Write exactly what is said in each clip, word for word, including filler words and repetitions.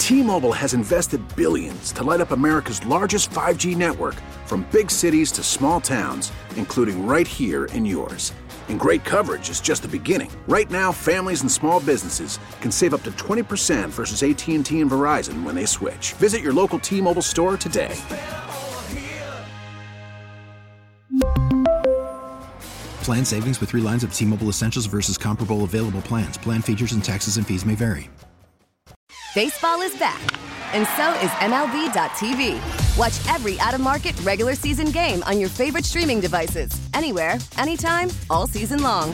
T-Mobile has invested billions to light up America's largest five G network, from big cities to small towns, including right here in yours. And great coverage is just the beginning. Right now, families and small businesses can save up to twenty percent versus A T and T and Verizon when they switch. Visit your local T-Mobile store today. Plan savings with three lines of T-Mobile Essentials versus comparable available plans. Plan features and taxes and fees may vary. Baseball is back, and so is M L B dot T V. Watch every out-of-market regular season game on your favorite streaming devices, anywhere, anytime, all season long.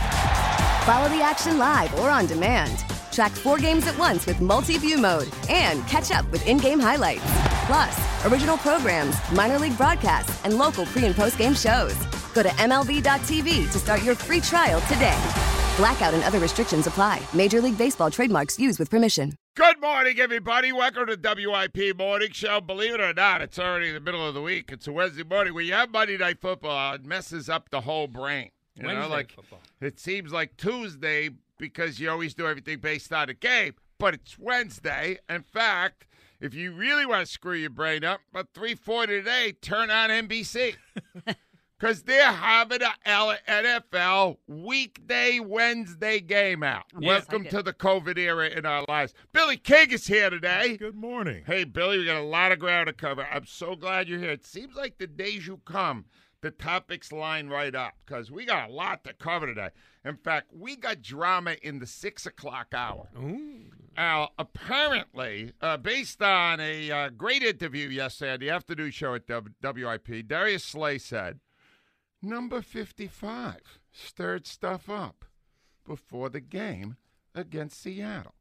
Follow the action live or on demand. Track four games at once with multi-view mode and catch up with in-game highlights. Plus, original programs, minor league broadcasts, and local pre- and post-game shows. Go to M L B dot T V to start your free trial today. Blackout and other restrictions apply. Major League Baseball trademarks used with permission. Good morning, everybody. Welcome to W I P Morning Show. Believe it or not, it's already the middle of the week. It's a Wednesday morning. When you have Monday Night Football, it messes up the whole brain. You Wednesday know, like football. It seems like Tuesday because you always do everything based on a game, but it's Wednesday. In fact, if you really want to screw your brain up, about three forty today, turn on N B C. Because they're having an N F L weekday Wednesday game out. Yes, Welcome to the COVID era in our lives. Billy King is here today. Good morning. Hey, Billy, we got a lot of ground to cover. I'm so glad you're here. It seems like the days you come, the topics line right up because we got a lot to cover today. In fact, we got drama in the six o'clock hour. Ooh. Now, apparently, uh, based on a uh, great interview yesterday at the afternoon show at W I P, Darius Slay said, Number fifty-five stirred stuff up before the game against Seattle.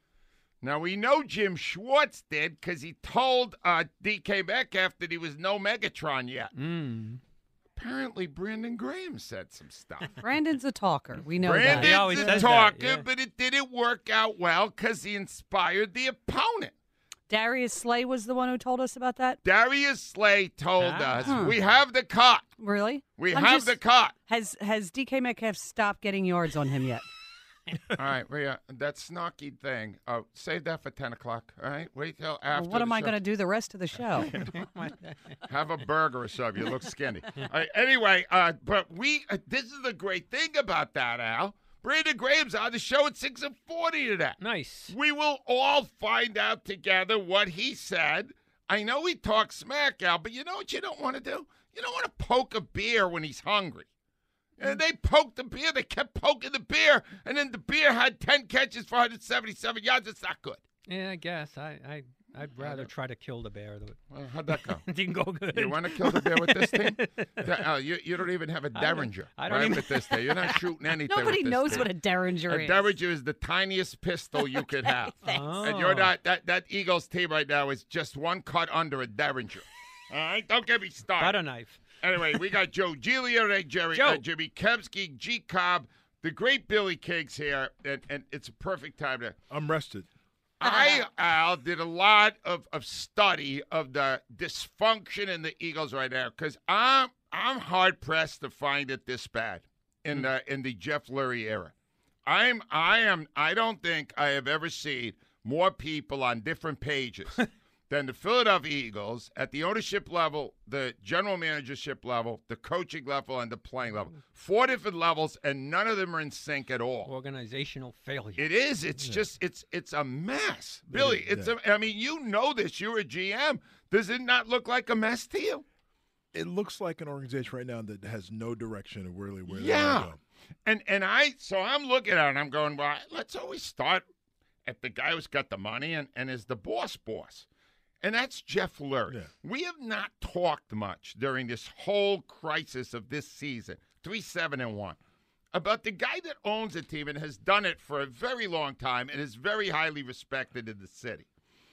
Now, we know Jim Schwartz did because he told uh, D K Metcalf that he was no Megatron yet. Mm. Apparently, Brandon Graham said some stuff. Brandon's a talker. We know Brandon's that. He always a says talker, that, yeah. but it didn't work out well because he inspired the opponent. Darius Slay was the one who told us about that? Darius Slay told Ah. us, Huh. we have the cut. Really? We I'm have just- the cut. Has has D K Metcalf stopped getting yards on him yet? All right, Rhea, that snarky thing, uh, save that for ten o'clock, all right? Wait till after Well, what am the I show. going to do the rest of the show? Have a burger or something. You look skinny. All right, anyway, uh, but we, uh, this is the great thing about that, Al. Brandon Graham's on the show at six and forty today. Nice. We will all find out together what he said. I know he talks smack, Al, but you know what you don't want to do? You don't want to poke a beer when he's hungry. And they poked the beer. They kept poking the beer. And then the beer had ten catches for one hundred seventy-seven yards. It's not good. Yeah, I guess. I, I, I'd rather try to kill the bear. Though. Well, how'd that go? It didn't go good. You want to kill the bear with this team? Uh, you, you don't even have a Derringer. I don't right, even- with this thing. You're not shooting anything Nobody with this knows thing. what a Derringer A is. Derringer is the tiniest pistol you could have. Oh. And you're not, that, that Eagles team right now is just one cut under a Derringer. All right? Don't get me started. Butter knife. Anyway, we got Joe Giglio today, Jerry, Joe. uh, Jimmy Kemsky, G. Cobb, the great Billy King's here, and, and it's a perfect time to. I'm rested. I, Al, did a lot of, of study of the dysfunction in the Eagles right now because I'm I'm hard pressed to find it this bad in the in the Jeff Lurie era. I'm I am I don't think I have ever seen more people on different pages than the Philadelphia Eagles at the ownership level, the general managership level, the coaching level, and the playing level. Four different levels, and none of them are in sync at all. Organizational failure. It is. It's Yeah. just. It's. It's a mess, Billy. is, It's. yeah. A, I mean, you know this. You're a G M. Does it not look like a mess to you? It looks like an organization right now that has no direction of really where they Yeah. want to go. And and I. So I'm looking at it and I'm going, well, let's always start at the guy who's got the money and, and is the boss boss. And that's Jeff Lurie. Yeah. We have not talked much during this whole crisis of this season, three seven and one, about the guy that owns a team and has done it for a very long time and is very highly respected in the city.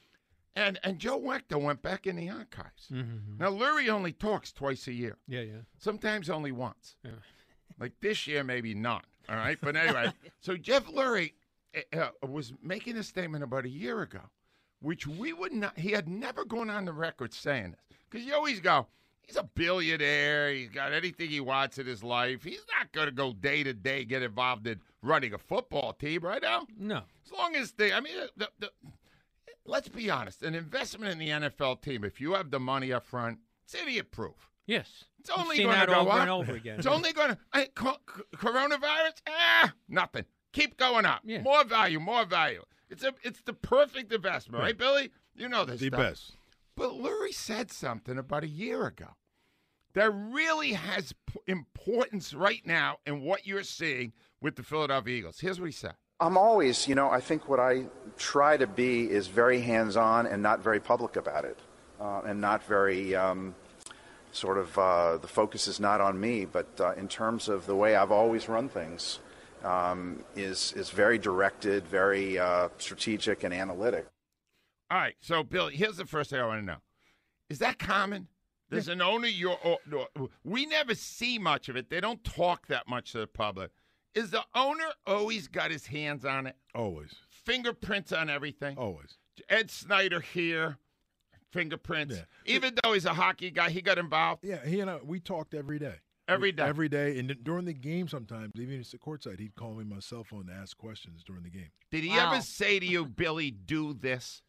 And and Joe Wachter went back in the archives. Mm-hmm. Now, Lurie only talks twice a year, Yeah, yeah. sometimes only once. Yeah. Like this year, maybe not. All right? But anyway, so Jeff Lurie uh, was making a statement about a year ago, which we would not, he had never gone on the record saying this. Because you always go, he's a billionaire. He's got anything he wants in his life. He's not going to go day to day, get involved in running a football team right now. No. As long as they, I mean, the, the, let's be honest. An investment in the N F L team, if you have the money up front, it's idiot-proof. Yes. It's only seen going to that go over up. and over again. It's only going to hey, co- co- coronavirus. Ah, nothing. Keep going up. Yeah. More value. More value. It's a. It's the perfect investment, right, Billy? You know this The stuff. best. But Lurie said something about a year ago that really has p- importance right now in what you're seeing with the Philadelphia Eagles. Here's what he said. I'm always, you know, I think what I try to be is very hands-on and not very public about it, uh, and not very um, sort of uh, the focus is not on me, but uh, in terms of the way I've always run things, um, is is very directed, very uh, strategic and analytic. All right, so Billy, here's the first thing I want to know: is that common? There's an owner. You're, or, or, we never see much of it. They don't talk that much to the public. Is the owner always got his hands on it? Always. Fingerprints on everything? Always. Ed Snyder here, fingerprints. Yeah. Even though he's a hockey guy, he got involved Yeah, he and I, we talked every day. every day. Every day. And during the game sometimes, even at the courtside, he'd call me my cell phone to ask questions during the game. Did he Wow. ever say to you, Billy, do this?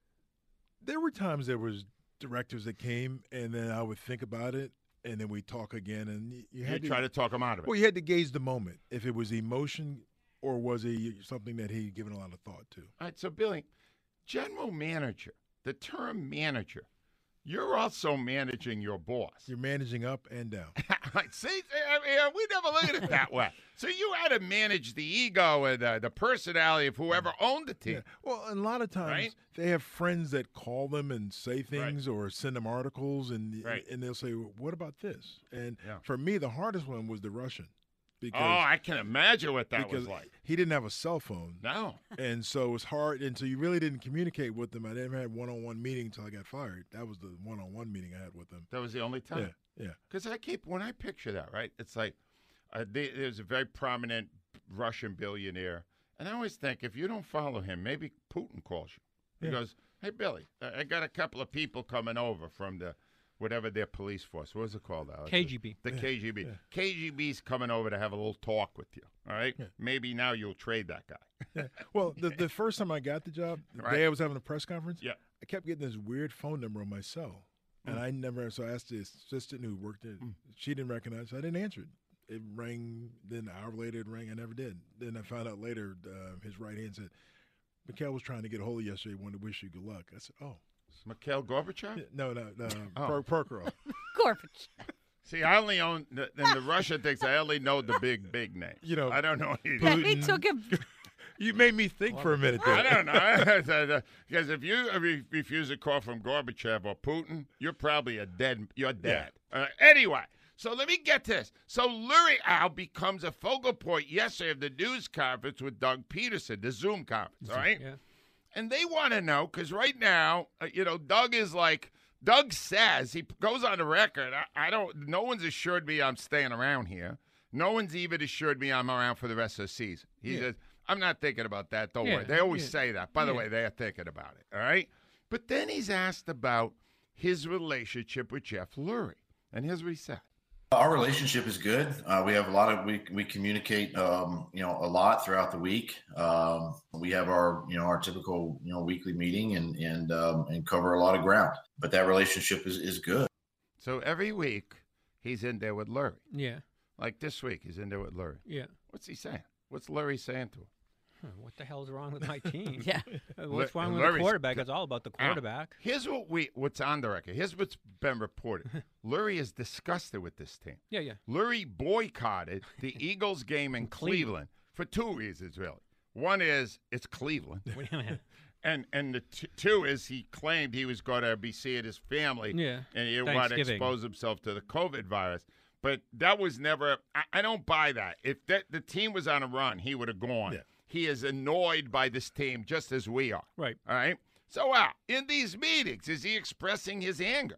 There were times there was directives that came, and then I would think about it, and then we talk again. And you, you You had try to talk him out of it. Well, you had to gauge the moment, if it was emotion or was it something that he'd given a lot of thought to. All right, so Billy, general manager, the term manager, you're also managing your boss. You're managing up and down. Right, see, I mean, we never look at it that way. So you had to manage the ego and uh, the personality of whoever owned the team. Yeah. Well, and a lot of times Right? they have friends that call them and say things or send them articles, and Right. and they'll say, well, "What about this?" And Yeah. for me, the hardest one was the Russian, because Oh, I can imagine what that because was like. he didn't have a cell phone. No. And so it was hard, and so you really didn't communicate with them. I never had one-on-one meeting until I got fired. That was the one-on-one meeting I had with them. That was the only Yeah, time. yeah. Because I keep, when I picture that, right, it's like uh, they, there's a very prominent Russian billionaire. And I always think, if you don't follow him, maybe Putin calls you. He Yeah. goes, hey, Billy, I I got a couple of people coming over from the, whatever their police force. What is it called, Alex? K G B. The K G B. yeah. K G B's coming over to have a little talk with you, all right? Yeah. Maybe now you'll trade that guy. Yeah. Well, the, the first time I got the job, the Right. day I was having a press conference, Yeah. I kept getting this weird phone number on my cell. And I never, so I asked the assistant who worked it. She didn't recognize it, so I didn't answer it. It rang, then an hour later it rang, I never did. Then I found out later, uh, his right hand said, Mikhail was trying to get a hold of you yesterday, wanted to wish you good luck. I said, oh. Mikhail Gorbachev? Yeah, no, no, no, Oh. Per- Prokhorov. Gorbachev. See, I only own, the, and the Russian thinks I only know the big, big names. You know, I don't know any. Yeah, he Putin. took him. You made me think for a minute there. I don't know. Because if you re- refuse a call from Gorbachev or Putin, you're probably a dead. You're dead. Uh, anyway, so let me get this. So Lurie Al becomes a focal point yesterday of the news conference with Doug Peterson, the Zoom conference, all right? Yeah. And they want to know, because right now, uh, you know, Doug is like, Doug says, he goes on the record, I, I don't, no one's assured me I'm staying around here. No one's even assured me I'm around for the rest of the season. He Yeah. says, I'm not thinking about that. Don't Yeah, worry. They always yeah. say that. By the Yeah. way, they are thinking about it. All right. But then he's asked about his relationship with Jeff Lurie. And here's what he said. Our relationship is good. Uh, we have a lot of we we communicate, um, you know, a lot throughout the week. Um, we have our you know our typical you know weekly meeting and and um, and cover a lot of ground. But that relationship is, is good. So every week he's in there with Lurie. Yeah. Like this week he's in there with Lurie. Yeah. What's he saying? What's Lurie saying to him? Huh, what the hell's wrong with my team? Yeah. Uh, What's Lu- wrong with Lurie's- the quarterback? It's all about the Now, quarterback. Here's what we what's on the record. Here's what's been reported. Lurie is disgusted with this team. Yeah, yeah. Lurie boycotted the Eagles game in Cleveland for two reasons, really. One is it's Cleveland, What do you mean? and and the t- two is he claimed he was going to be seeing his family, Yeah. and he didn't want to Thanksgiving. expose himself to the COVID virus. But that was never. I, I don't buy that. If that, the team was on a run, he would have gone. Yeah. He is annoyed by this team just as we are. Right. All right. So, Al, in these meetings, is he expressing his anger?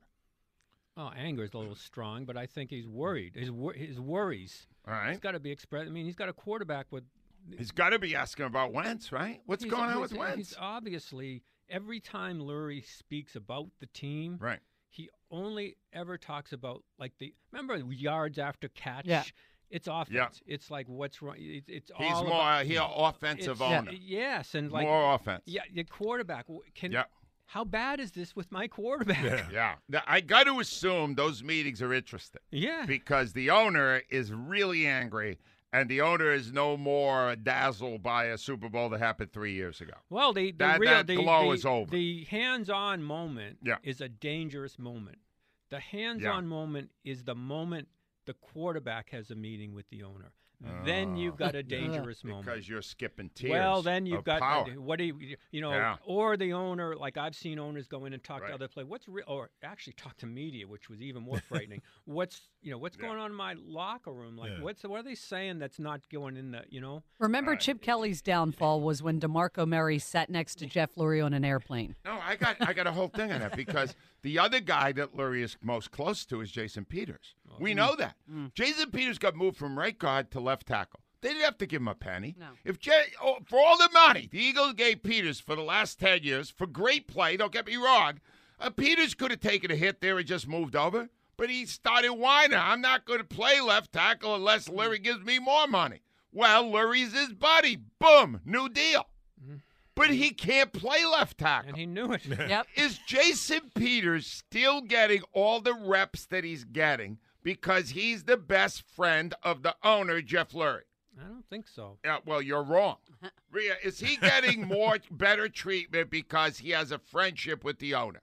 Oh, anger is a little strong, but I think he's worried. His wor- his worries. All right. He's got to be expressed. I mean, he's got a quarterback with. He's got to be asking about Wentz, right? What's he's- going on he's- with Wentz? He's obviously every time Lurie speaks about the team, Right. he only ever talks about like the remember yards after catch. Yeah. It's offense. It's like what's wrong. It's, it's He's all more about, uh, he offensive it's- owner. Yes, and like more offense. yeah, the quarterback w- can Yeah. how bad is this with my quarterback? Yeah. Yeah. Now, I got to assume those meetings are interesting. Yeah. Because the owner is really angry, and the owner is no more dazzled by a Super Bowl that happened three years ago. Well, the, the That- real that the, glow the, is over. The hands-on moment Yeah. is a dangerous moment. The hands-on moment is the moment the quarterback has a meeting with the owner. Then you've got a dangerous moment. Because you're skipping tears. Well, then you've of got power. what do you you know, Yeah. or the owner. Like I've seen owners go in and talk Right. to other players. What's real, or actually talk to media, which was even more frightening. what's you know what's Yeah. going on in my locker room? Like Yeah. what's what are they saying that's not going in the you know? Remember, Right. Chip Kelly's downfall was when DeMarco Murray sat next to Jeff Lurie on an airplane. No, I got I got a whole thing on that because the other guy that Lurie is most close to is Jason Peters. We know that. Jason Peters got moved from right guard to left tackle. They didn't have to give him a penny. No. If Jay, oh, for all the money the Eagles gave Peters for the last ten years for great play, don't get me wrong, uh, Peters could have taken a hit there and just moved over, but he started whining. I'm not going to play left tackle unless Lurie gives me more money. Well, Lurie's his buddy. Boom, new deal. But he can't play left tackle. And he knew it. Yep. Is Jason Peters still getting all the reps that he's getting because he's the best friend of the owner, Jeff Lurie? I don't think so. Yeah, well, you're wrong. Rhea, is he getting more better treatment because he has a friendship with the owner?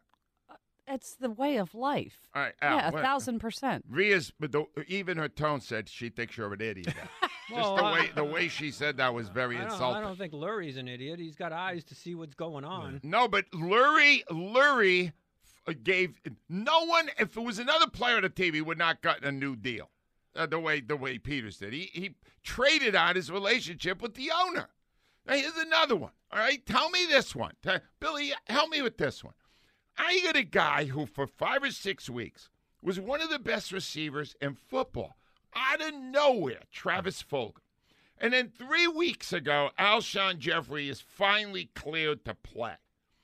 It's the way of life. All right, Al, yeah, a what- thousand percent. Rhea's, but the, even her tone said she thinks you're an idiot. Well, Just the I- way the way she said that was very I don't, insulting. I don't think Lurie's an idiot. He's got eyes to see what's going on. No, but Lurie, Lurie f- gave no one. If it was another player on the team, he would not gotten a new deal. Uh, the way the way Peters did, he he traded on his relationship with the owner. Now here's another one. All right, tell me this one, T- Billy. Help me with this one. I got a guy who, for five or six weeks, was one of the best receivers in football. Out of nowhere, Travis Fulgham. And then three weeks ago, Alshon Jeffrey is finally cleared to play.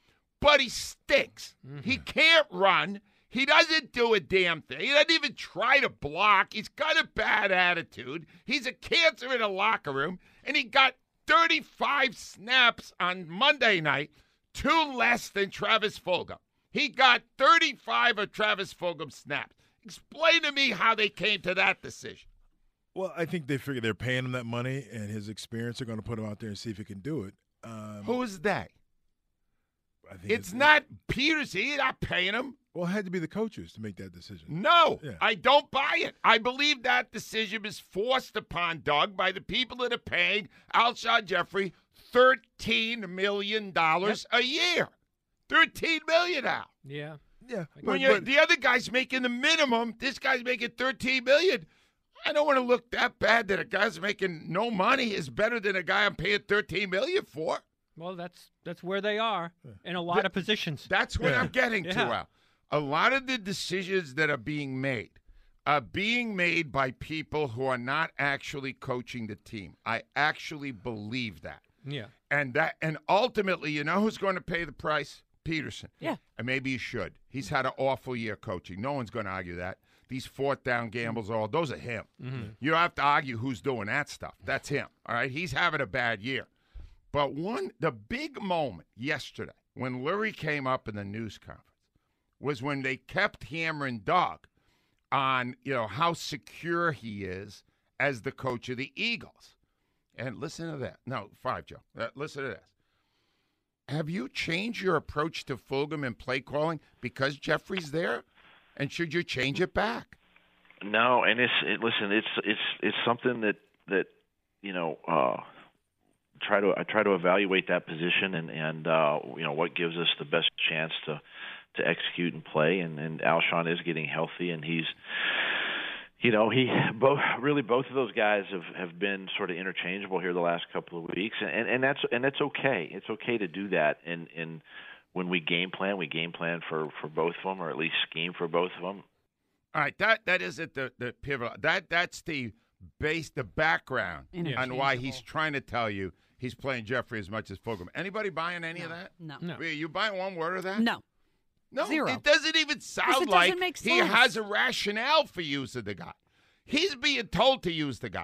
But he stinks. He can't run. He doesn't do a damn thing. He doesn't even try to block. He's got a bad attitude. He's a cancer in a locker room. And he got thirty-five snaps on Monday night, two less than Travis Fulgham. He got thirty-five of Travis Fulgham's snaps. Explain to me how they came to that decision. Well, I think they figure they're paying him that money, and his experience are going to put him out there and see if he can do it. Um, Who is they? I think It's not Peters. He's not paying him. Well, it had to be the coaches to make that decision. No, Yeah. I don't buy it. I believe that decision is forced upon Doug by the people that are paying Alshon Jeffrey thirteen million dollars a year. thirteen million dollars now. Yeah. Yeah, When but, you're, but- the other guy's making the minimum, this guy's making thirteen million dollars. I don't want to look that bad that a guy's making no money is better than a guy I'm paying thirteen million dollars for. Well, that's that's where they are in a lot of positions. That's what Yeah. I'm getting to, Yeah. Al. A lot of the decisions that are being made are being made by people who are not actually coaching the team. I actually believe that. Yeah. And that and ultimately, you know who's going to pay the price? Peterson. Yeah. And maybe you should. He's had an awful year coaching. No one's going to argue that. These fourth down gambles, all those are him. You don't have to argue who's doing that stuff. That's him. All right. He's having a bad year. But one, the big moment yesterday when Lurie came up in the news conference was when they kept hammering Doug on, you know, how secure he is as the coach of the Eagles. And listen to that. No, five, Joe. Uh, listen to this. Have you changed your approach to Fulgham and play calling because Jeffrey's there? And should you change it back? No, and it's it, listen, it's it's it's something that that you know uh, try to I try to evaluate that position and and uh, you know what gives us the best chance to to execute and play. And, and Alshon is getting healthy, and he's you know he both really both of those guys have, have been sort of interchangeable here the last couple of weeks, and and that's and that's okay. It's okay to do that. And and when we game plan, we game plan for, for both of them, or at least scheme for both of them. All right, that that isn't the the pivot. That that's the base, the background on why he's trying to tell you he's playing Jeffrey as much as Fulgham. Anybody buying any of that? No. No. Rhea, you buying one word of that? No. No, Zero. it doesn't even sound doesn't like make he sense. has a rationale for using the guy. He's being told to use the guy.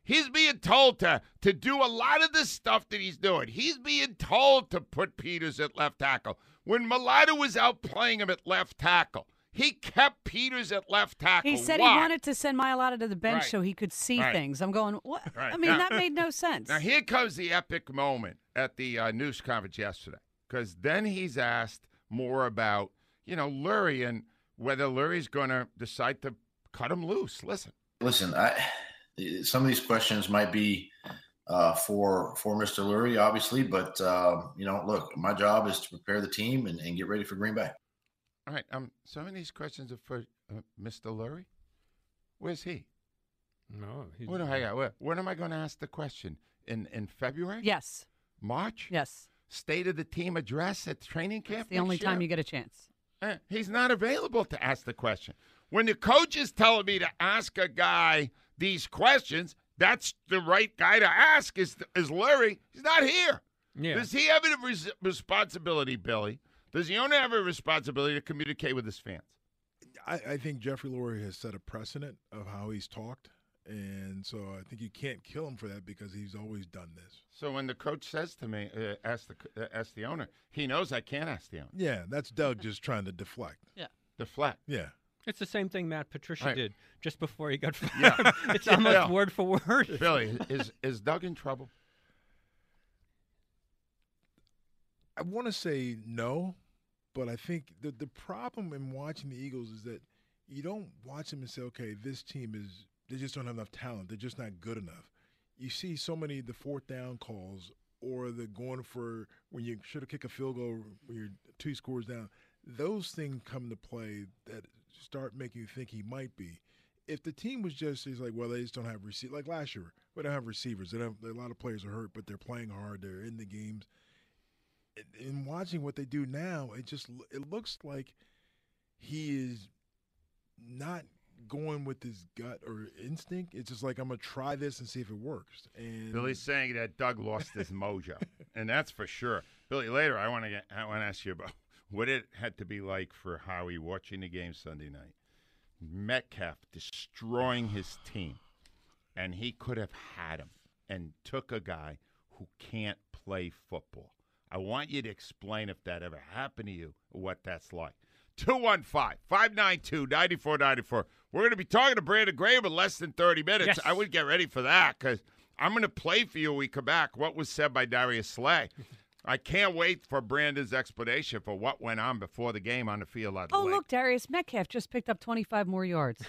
He's being told to, to do a lot of the stuff that he's doing. He's being told to put Peters at left tackle. When Mailata was out playing him at left tackle, he kept Peters at left tackle. He said Why? he wanted to send Mailata to the bench Right. so he could see Right. things. I'm going, what? Right. I mean, Now- that made no sense. Now, here comes the epic moment at the uh, news conference yesterday, because then he's asked more about, you know, Lurie and whether Lurie's going to decide to cut him loose. Listen. Listen, I, some of these questions might be uh, for for Mister Lurie, obviously, but, uh, you know, look, my job is to prepare the team and, and get ready for Green Bay. All right. Um, some of these questions are for uh, Mister Lurie. Where's he? No. He's, What, I, what, when am I going to ask the question? In in February? Yes. March? Yes. State of the team address at training camp? It's the only next time year? you get a chance. Eh, he's not available to ask the question. When the coach is telling me to ask a guy these questions, that's the right guy to ask is, is Lurie. He's not here. Yeah. Does he have a res- responsibility, Billy? Does the owner have a responsibility to communicate with his fans? I, I think Jeffrey Lurie has set a precedent of how he's talked, and so I think you can't kill him for that because he's always done this. So when the coach says to me, uh, ask the uh, ask the owner, he knows I can't ask the owner. Yeah, that's Doug just trying to deflect. Yeah. Deflect. Yeah. It's the same thing Matt Patricia Right. did just before he got fired. Yeah. It's almost Yeah. word for word. Billy, is is Doug in trouble? I want to say no, but I think the the problem in watching the Eagles is that you don't watch them and say, okay, this team is they just don't have enough talent. They're just not good enough. You see so many of the fourth down calls or the going for when you should have kicked a field goal when you're two scores down. Those things come to play that start making you think he might be. If the team was just is like, well, they just don't have receivers. Like last year, we don't have receivers. They don't have, a lot of players are hurt, but they're playing hard. They're in the games. In watching what they do now, it just it looks like he is not going with his gut or instinct. It's just like, I'm going to try this and see if it works. And Billy's saying that Doug lost his mojo, and that's for sure. Billy, later I want to get I want to ask you about what it had to be like for Howie watching the game Sunday night. Metcalf destroying his team, and he could have had him and took a guy who can't play football. I want you to explain if that ever happened to you or what that's like. two one five, five nine two, nine four nine four. We're going to be talking to Brandon Graham in less than thirty minutes. Yes. I would get ready for that because I'm going to play for you when we come back what was said by Darius Slay. I can't wait for Brandon's explanation for what went on before the game on the field out of Oh, Lake. look, Darius Metcalf just picked up twenty-five more yards.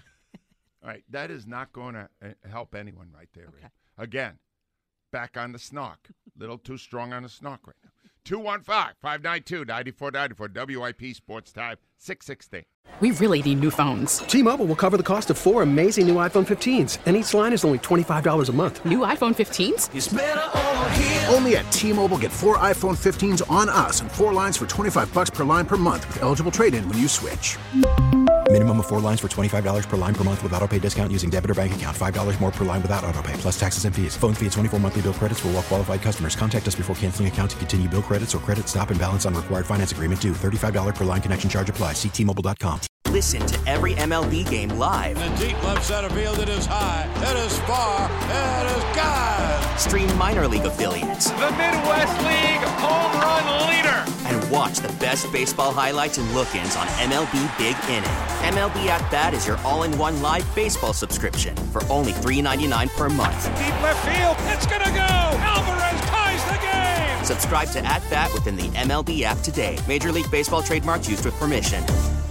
All right, that is not going to uh, help anyone right there. Okay. Ray. Again, back on the snark. Little too strong on the snark right now. two one five, five nine two, nine four nine four, W I P Sports Time, six sixty. We really need new phones. T-Mobile will cover the cost of four amazing new iPhone fifteens, and each line is only twenty-five dollars a month. New iPhone fifteens? It's better over here. Only at T-Mobile, get four iPhone fifteens on us and four lines for twenty-five bucks per line per month with eligible trade-in when you switch. Minimum of four lines for twenty-five dollars per line per month with autopay discount using debit or bank account. five dollars more per line without autopay, plus taxes and fees. Phone fee at twenty-four monthly bill credits for well-qualified customers. Contact us before canceling account to continue bill credits or credit stop and balance on required finance agreement due. thirty-five dollars per line connection charge applies. See T Mobile dot com. Listen to every M L B game live. In the deep left center field, it is high, it is far, it is gone. Stream minor league affiliates. The Midwest League home run leader. And watch the best baseball highlights and look-ins on M L B Big Inning. M L B At Bat is your all-in-one live baseball subscription for only three ninety-nine per month. Deep left field, it's gonna go. Alvarez ties the game. Subscribe to At Bat within the M L B app today. Major League Baseball trademarks used with permission.